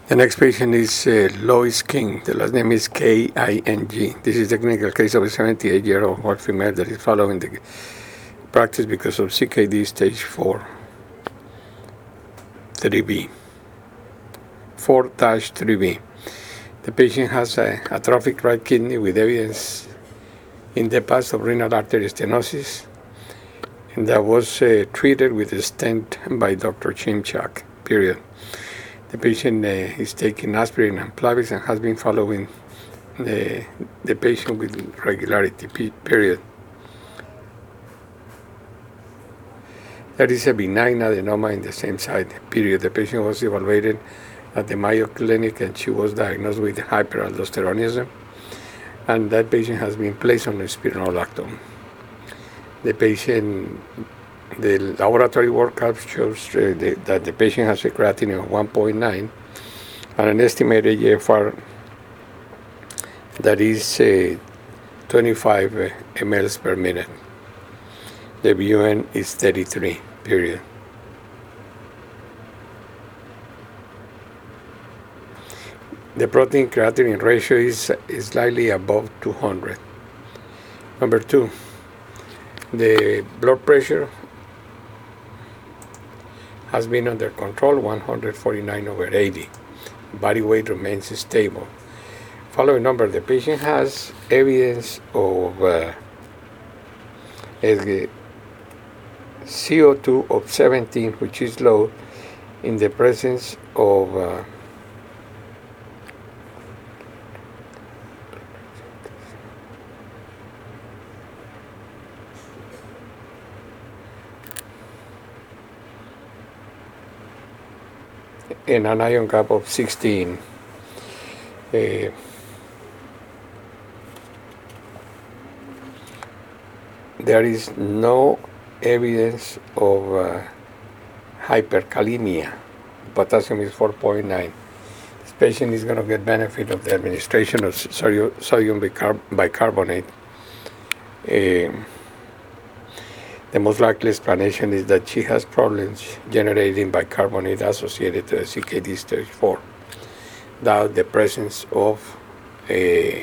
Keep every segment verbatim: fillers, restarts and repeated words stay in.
The next patient is uh, Lois King. The last name is K I N G. This is the clinical case of a seventy-eight-year-old white female that is following the practice because of C K D stage four, three B, four dash three B. The patient has a atrophic right kidney with evidence in the past of renal artery stenosis, and that was uh, treated with a stent by Doctor Chimchak, period. The patient uh, is taking aspirin and Plavix and has been following the, the patient with regularity, period. There is a benign adenoma in the same side, period. The patient was evaluated at the Mayo Clinic and she was diagnosed with hyperaldosteronism, and that patient has been placed on spironolactone. The patient, the laboratory workup shows uh, the, that the patient has a creatinine of one point nine and an estimated E F R that is uh, twenty-five milliliters per minute. The B U N is thirty-three, period. The protein creatinine ratio is, is slightly above two hundred. Number two, the blood pressure has been under control, one forty-nine over eighty. Body weight remains stable. Following number, the patient has evidence of uh, C O two of seventeen, which is low, in the presence of uh, and an ion gap of sixteen. Uh, there is no evidence of uh, hyperkalemia. Potassium is four point nine. This patient is going to get benefit of the administration of sodium, sodium bicarb- bicarbonate. Uh, The most likely explanation is that she has problems generating bicarbonate associated to the C K D stage four, without the presence of a,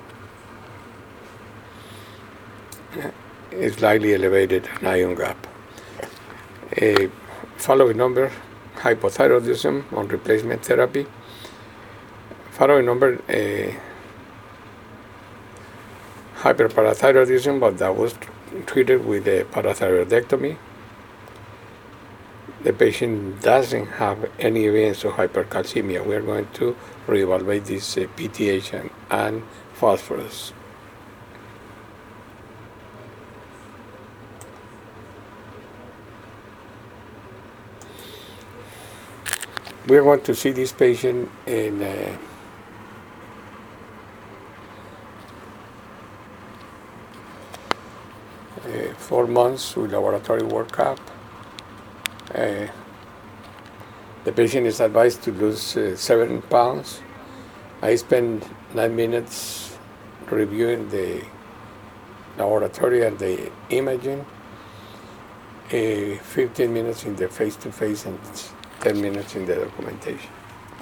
a slightly elevated ion gap. A following number, hypothyroidism on replacement therapy. Following number, a hyperparathyroidism, but that was treated with a parathyroidectomy. The patient doesn't have any evidence of hypercalcemia. We are going to reevaluate this uh, P T H and, and phosphorus. We are going to see this patient in uh, Uh, four months with laboratory workup. Uh, the patient is advised to lose uh, seven pounds. I spent nine minutes reviewing the laboratory and the imaging, uh, fifteen minutes in the face-to-face and ten minutes in the documentation.